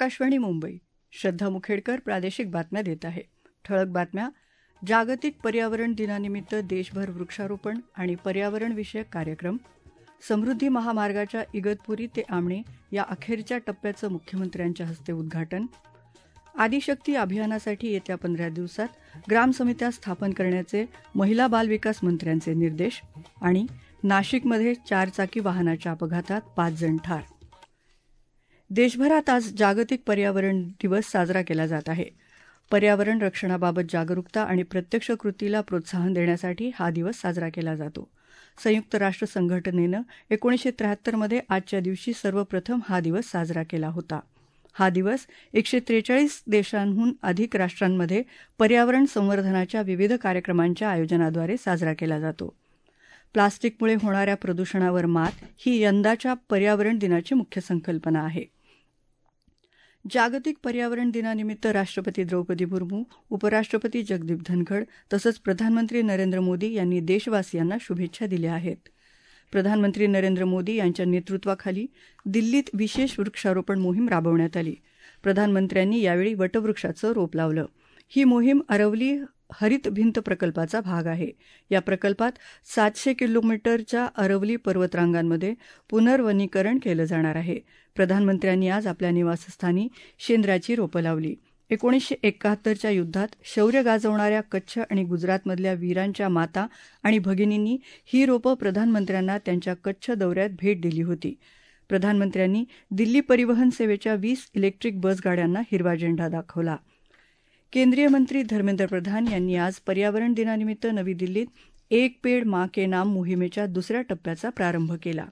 आकाशवाणी मुंबई. श्रद्धा मुखेडकर प्रादेशिक बातम्या देत आहे. ठळक बातम्या. जागतिक पर्यावरण दिनानिमित्त देशभर वृक्षारोपण आणि पर्यावरणविषयक कार्यक्रम. समृद्धी महामार्गाच्या इगतपुरी ते आमणे या अखेरच्या टप्प्याचं मुख्यमंत्र्यांच्या हस्ते उद्घाटन. आदिशक्ती अभियानासाठी येत्या 15 दिवसात ग्रामसमित्या स्थापन करण्याचे महिला बालविकास मंत्र्यांचे निर्देश. आणि नाशिकमध्ये 4 चाकी वाहनाच्या अपघातात 5 जण ठार. देशभरात आज जागतिक पर्यावरण दिवस साजरा केला जात आहे. पर्यावरण रक्षणाबाबत जागरूकता आणि प्रत्यक्ष कृतीला प्रोत्साहन देण्यासाठी हा दिवस साजरा केला जातो. संयुक्त राष्ट्र संघटनेनं 1973 मध्ये आजच्या दिवशी सर्वप्रथम हा दिवस साजरा केला होता. हा दिवस 143 देशांहून अधिक राष्ट्रांमध्ये पर्यावरण संवर्धनाच्या विविध कार्यक्रमांच्या आयोजनाद्वारे साजरा केला जातो. प्लास्टिकमुळे होणाऱ्या प्रदूषणावर मात ही यंदाच्या पर्यावरण दिनाची मुख्य संकल्पना आहे. जागतिक पर्यावरण दिनानिमित्त राष्ट्रपती द्रौपदी मुर्मू, उपराष्ट्रपती जगदीप धनखड तसंच प्रधानमंत्री नरेंद्र मोदी यांनी देशवासियांना शुभेच्छा दिल्या आहेत. प्रधानमंत्री नरेंद्र मोदी यांच्या नेतृत्वाखाली दिल्लीत विशेष वृक्षारोपण मोहीम राबवण्यात आली. प्रधानमंत्र्यांनी यावेळी वटवृक्षाचं रोप लावलं. ही मोहीम अरवली हरित भिंत प्रकल्पाचा भाग आहे. या प्रकल्पात 700 किलोमीटरच्या अरवली पर्वतरांगांमध्ये पुनर्वनीकरण केलं जाणार आहे. प्रधानमंत्र्यांनी आज आपल्या निवासस्थानी शेंद्राची रोपं लावली. 1971च्या युद्धात शौर्य गाजवणाऱ्या कच्छ आणि गुजरातमधल्या वीरांच्या माता आणि भगिनींनी ही रोपं प्रधानमंत्र्यांना त्यांच्या कच्छ दौऱ्यात भेट दिली होती. प्रधानमंत्र्यांनी दिल्ली परिवहन सेवेच्या 20 इलेक्ट्रिक बसगाड्यांना हिरवा झेंडा दाखवला. केंद्रीय मंत्री धर्मेंद्र प्रधान यांनी आज पर्यावरण दिनानिमित्त नवी दिल्लीत एक पेड माँ के नाम मोहिमेच्या दुसऱ्या टप्प्याचा प्रारंभ केला.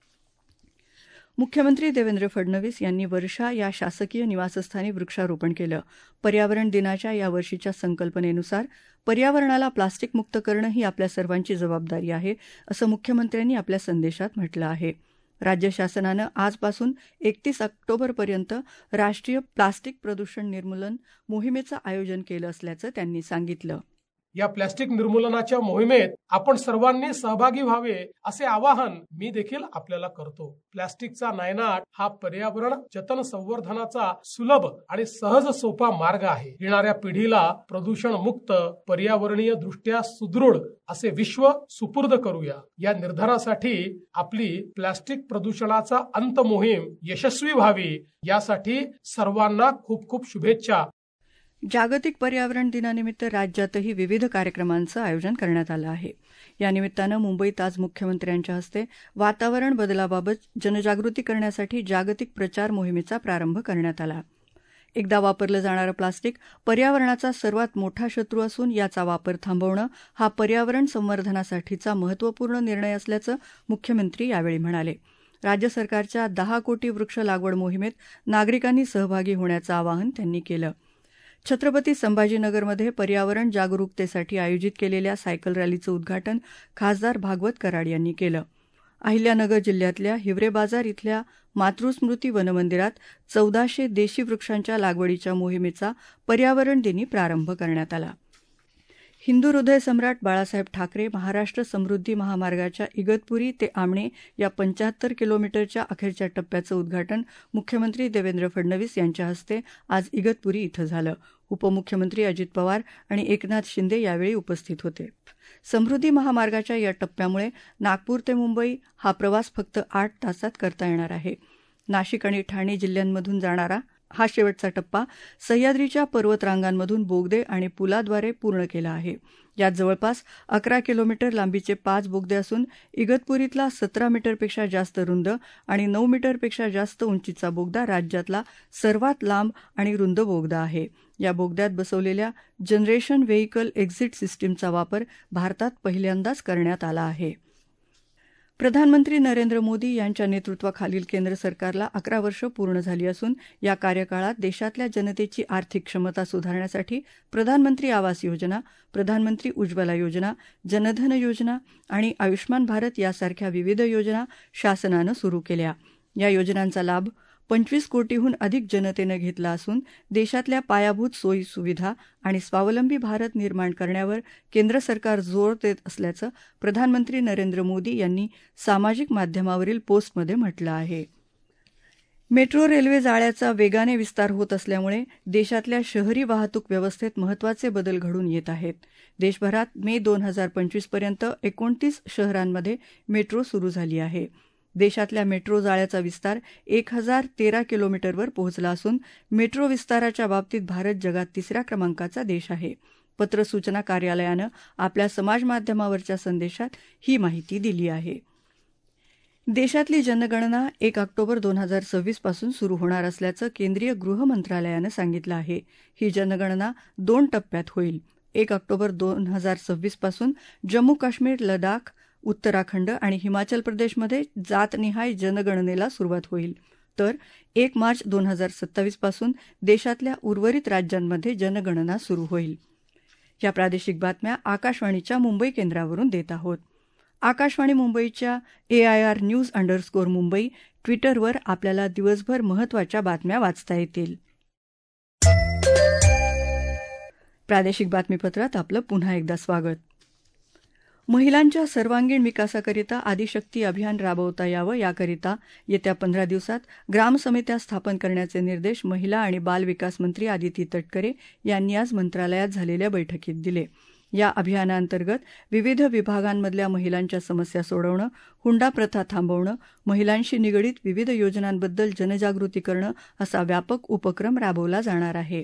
मुख्यमंत्री देवेंद्र फडणवीस यांनी वर्षा या शासकीय निवासस्थानी वृक्षारोपण केलं. पर्यावरण दिनाच्या यावर्षीच्या संकल्पनेनुसार पर्यावरणाला प्लास्टिक मुक्त करणं ही आपल्या सर्वांची जबाबदारी आहे, असं मुख्यमंत्र्यांनी आपल्या संदेशात म्हटलं आहे. राज्य शासनानं आजपासून 31 ऑक्टोबरपर्यंत राष्ट्रीय प्लास्टिक प्रदूषण निर्मूलन मोहिमेचं आयोजन केलं असल्याचं त्यांनी सांगितलं. या प्लास्टिक निर्मूलनाच्या मोहिमेत आपण सर्वांनी सहभागी व्हावे असे आवाहन मी देखील आपल्याला करतो. प्लास्टिकचा नायनाट हा पर्यावरण जतन संवर्धनाचा सुलभ आणि सहज सोपा मार्ग आहे. येणाऱ्या पिढीला प्रदूषण मुक्त, पर्यावरणीय दृष्ट्या सुदृढ असे विश्व सुपूर्द करूया. या निर्धारासाठी आपली प्लास्टिक प्रदूषणाचा अंत मोहीम यशस्वी व्हावी यासाठी सर्वांना खूप खूप शुभेच्छा. जागतिक पर्यावरण दिनानिमित्त राज्यातही विविध कार्यक्रमांचं आयोजन करण्यात आलं आहे. या निमित्तानं मुंबईत आज मुख्यमंत्र्यांच्या हस्ते वातावरण बदलाबाबत जनजागृती करण्यासाठी जागतिक प्रचार मोहिमेचा प्रारंभ करण्यात आला. एकदा वापरलं जाणारं प्लास्टिक पर्यावरणाचा सर्वात मोठा शत्रू असून याचा वापर थांबवणं हा पर्यावरण संवर्धनासाठीचा महत्त्वपूर्ण निर्णय असल्याचं मुख्यमंत्री यावेळी म्हणाले. राज्य सरकारच्या 10 कोटी वृक्ष लागवड मोहिमेत नागरिकांनी सहभागी होण्याचं आवाहन त्यांनी केलं. छत्रपती संभाजीनगरमध्ये पर्यावरण जागरूकतेसाठी आयोजित केलेल्या सायकल रॅलीचं उद्घाटन खासदार भागवत कराड यांनी केलं. अहिल्यानगर जिल्ह्यातल्या हिवरे बाजार इथल्या मातृस्मृती वनमंदिरात 1400 देशी वृक्षांच्या लागवडीच्या मोहिमेचा पर्यावरण दिनी प्रारंभ करण्यात आला. हिंदू हृदय सम्राट बाळासाहेब ठाकरे महाराष्ट्र समृद्धी महामार्गाच्या इगतपुरी ते आमणे या 75 किलोमीटरच्या अखेरच्या टप्प्याचं उद्घाटन मुख्यमंत्री देवेंद्र फडणवीस यांच्या हस्ते आज इगतपुरी इथं झालं. उपमुख्यमंत्री अजित पवार आणि एकनाथ शिंदे यावेळी उपस्थित होते. समृद्धी महामार्गाच्या या टप्प्यामुळे नागपूर ते मुंबई हा प्रवास फक्त 8 तासात करता येणार आहे. नाशिक आणि ठाणे जिल्ह्यांमधून जाणारा हा शेवटचा टप्पा सह्याद्रीच्या पर्वतरांगांमधून बोगदे आणि पुलाद्वारे पूर्ण केला आहे. यात जवळपास 11 किलोमीटर लांबीचे 5 बोगदे असून इगतपुरीतला 17 मीटरपेक्षा जास्त रुंद आणि 9 मीटरपेक्षा जास्त उंचीचा बोगदा राज्यातला सर्वात लांब आणि रुंद बोगदा आहे. या बोगद्यात बसवलेल्या जनरेशन व्हेइकल एक्झिट सिस्टीमचा वापर भारतात पहिल्यांदाच करण्यात आला आहे. प्रधानमंत्री नरेंद्र मोदी यांच्या नेतृत्वाखालील केंद्र सरकारला 11 वर्ष पूर्ण झाली असून या कार्यकाळात देशातल्या जनतेची आर्थिक क्षमता सुधारण्यासाठी प्रधानमंत्री आवास योजना, प्रधानमंत्री उज्ज्वला योजना, जनधन योजना आणि आयुष्मान भारत यासारख्या विविध योजना शासनानं सुरू केल्या. या योजनांचा लाभ 25 कोटीहून अधिक जनतेनं घेतला असून देशातल्या पायाभूत सोयी सुविधा आणि स्वावलंबी भारत निर्माण करण्यावर केंद्र सरकार जोर देत असल्याचं प्रधानमंत्री नरेंद्र मोदी यांनी सामाजिक माध्यमावरील पोस्टमध्ये म्हटलं आहे. मेट्रो रेल्वे जाळ्याचा वेगाने विस्तार होत असल्यामुळे देशातल्या शहरी वाहतूक व्यवस्थेत महत्त्वाचे बदल घडून येत आहेत. देशभरात मे 2025 पर्यंत 29 शहरांमध्ये मेट्रो सुरू झाली आहे. देशातल्या मेट्रो जाळ्याचा विस्तार 1013 किलोमीटरवर पोहोचला असून मेट्रो विस्ताराच्या बाबतीत भारत जगात 3ऱ्या क्रमांकाचा देश आहे. पत्र सूचना कार्यालयानं आपल्या समाजमाध्यमावरच्या संदेशात ही माहिती दिली आहे. देशातली जनगणना 1 ऑक्टोबर 2026 पासून सुरू होणार असल्याचं केंद्रीय गृह मंत्रालयानं सांगितलं आहे. ही जनगणना 2 टप्प्यात होईल. 1 ऑक्टोबर 2026 पासून जम्मू काश्मीर, लडाख, उत्तराखंड आणि हिमाचल प्रदेशमध्ये जातनिहाय जनगणनेला सुरुवात होईल. तर 1 मार्च 2027 पासून देशातल्या उर्वरित राज्यांमध्ये जनगणना सुरू होईल. या प्रादेशिक बातम्या आकाशवाणीच्या मुंबई केंद्रावरून देत आहोत. आकाशवाणी मुंबईच्या AIR न्यूज मुंबई ट्विटरवर आपल्याला दिवसभर महत्त्वाच्या बातम्या वाचता येतील. प्रादेशिक बातमीपत्रात आपलं पुन्हा एकदा स्वागत. महिलांच्या सर्वांगीण विकासाकरिता आदिशक्ती अभियान राबवता यावं याकरिता येत्या 15 दिवसात ग्रामसमित्या स्थापन करण्याचे निर्देश महिला आणि बाल विकास मंत्री आदिती तटकरे यांनी आज मंत्रालयात झालेल्या बैठकीत दिले. या अभियानांतर्गत विविध विभागांमधल्या महिलांच्या समस्या सोडवणं, हुंडा प्रथा थांबवणं, महिलांशी निगडीत विविध योजनांबद्दल जनजागृती करणं असा व्यापक उपक्रम राबवला जाणार आहे.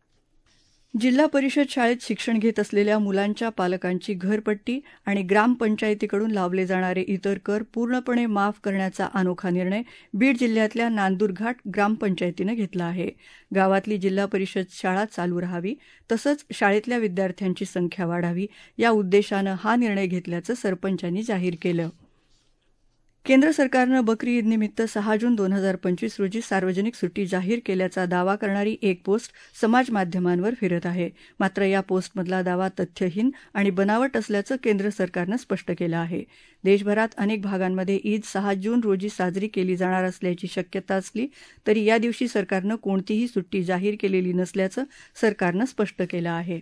जिल्हा परिषद शाळेत शिक्षण घेत असलेल्या मुलांच्या पालकांची घरपट्टी आणि ग्रामपंचायतीकडून लावले जाणारे इतर कर पूर्णपणे माफ करण्याचा अनोखा निर्णय बीड जिल्ह्यातल्या नांदुरघाट ग्रामपंचायतीनं घेतला आहे. गावातली जिल्हा परिषद शाळा चालू राहावी तसंच शाळेतल्या विद्यार्थ्यांची संख्या वाढावी या उद्देशानं हा निर्णय घेतल्याचं सरपंचांनी जाहीर केलं. केंद्र सरकारनं बकरी ईदनिमित्त 6 जून 2025 रोजी सार्वजनिक सुट्टी जाहीर केल्याचा दावा करणारी एक पोस्ट समाजमाध्यमांवर फिरत आहे. मात्र या पोस्टमधला दावा तथ्यहीन आणि बनावट असल्याचं केंद्र सरकारनं स्पष्ट केलं आहे. देशभरात अनेक भागांमध्ये ईद 6 जून रोजी साजरी केली जाणार असल्याची शक्यता असली तरी या दिवशी सरकारनं कोणतीही सुट्टी जाहीर केलेली नसल्याचं सरकारनं स्पष्ट केलं आहे.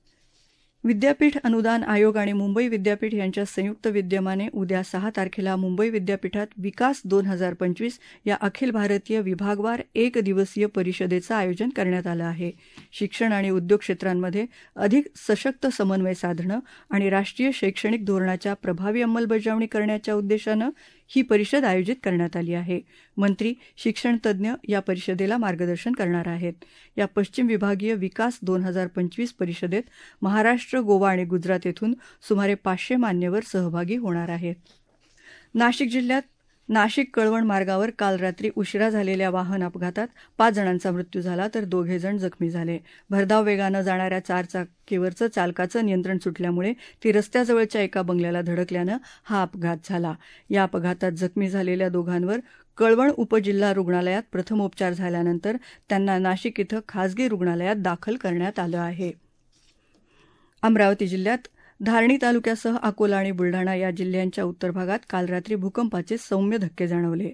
विद्यापीठ अनुदान आयोग आणि मुंबई विद्यापीठ यांच्या संयुक्त विद्यमाने उद्या 6 तारखेला मुंबई विद्यापीठात विकास 2025 या अखिल भारतीय विभागवार 1 दिवसीय परिषदेचं आयोजन करण्यात आलं आहे. शिक्षण आणि उद्योग क्षेत्रांमध्ये अधिक सशक्त समन्वय साधणं आणि राष्ट्रीय शैक्षणिक धोरणाच्या प्रभावी अंमलबजावणी करण्याच्या उद्देशानं ही परिषद आयोजित करण्यात आली आहे. मंत्री, शिक्षण तज्ज्ञ या परिषदेला मार्गदर्शन करणार आहेत. या पश्चिम विभागीय विकास 2025 परिषदेत महाराष्ट्र, गोवा आणि गुजरात येथून सुमारे 500 मान्यवर सहभागी होणार आहेत. नाशिक जिल्ह्यात नाशिक-कळवण मार्गावर काल रात्री उशिरा झालेल्या वाहन अपघातात 5 जणांचा मृत्यू झाला तर 2 जण जखमी झाले. भरधाव वेगानं जाणाऱ्या 4 चाकीवरचं चालकाचं नियंत्रण सुटल्यामुळे ती रस्त्याजवळच्या एका बंगल्याला धडकल्यानं हा अपघात झाला. या अपघातात जखमी झालेल्या दोघांवर कळवण उपजिल्हा रुग्णालयात प्रथमोपचार झाल्यानंतर त्यांना नाशिक इथं खासगी रुग्णालयात दाखल करण्यात आलं आहे. अमरावती जिल्ह्यात धारणी तालुक्यासह अकोला आणि बुलढाणा या जिल्ह्यांच्या उत्तर भागात काल रात्री भूकंपाचे सौम्य धक्के जाणवले.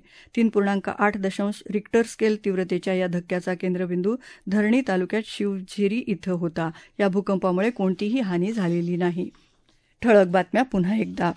3.8 रिक्टर स्केल तीव्रतेच्या या धक्क्याचा केंद्रबिंदू धरणी तालुक्यात शिवझिरी इथं होता. या भूकंपामुळे कोणतीही हानी झालेली नाही. ठळक बातम्या पुन्हा एकदा.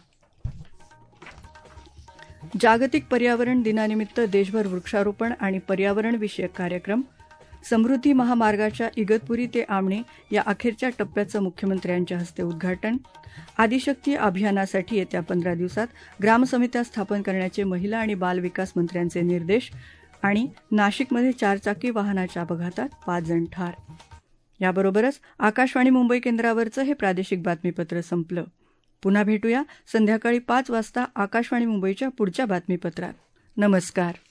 जागतिक पर्यावरण दिनानिमित्त देशभर वृक्षारोपण आणि पर्यावरणविषयक कार्यक्रम. समृद्धी महामार्गाच्या इगतपुरी ते आमणे या अखेरच्या टप्प्याचं मुख्यमंत्र्यांच्या हस्ते उद्घाटन. आदिशक्ती अभियानासाठी येत्या 15 दिवसात ग्रामसमित्या स्थापन करण्याचे महिला आणि बाल विकास मंत्र्यांचे निर्देश. आणि नाशिकमध्ये 4 चाकी वाहनाच्या अपघातात 5 जण ठार. याबरोबरच आकाशवाणी मुंबई केंद्रावरचं हे प्रादेशिक बातमीपत्र संपलं. पुन्हा भेटूया संध्याकाळी 5 वाजता आकाशवाणी मुंबईच्या पुढच्या बातमीपत्रात. नमस्कार.